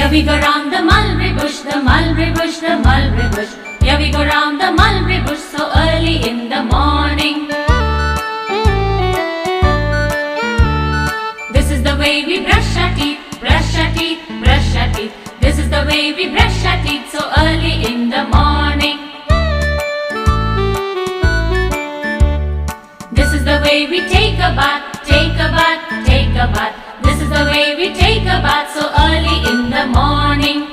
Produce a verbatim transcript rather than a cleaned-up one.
Yeah, we go round the mulberry bush, the mulberry bush, the mulberry bush. Yeah, we go round the mulberry bush so early in the morning. This is the way we brush our teeth, brush our teeth, brush our teeth. This is the way we brush our teeth so early in the morning. This is the way we take a bath, take a bath, take a bath. This is the way we take a bath so early in the morning.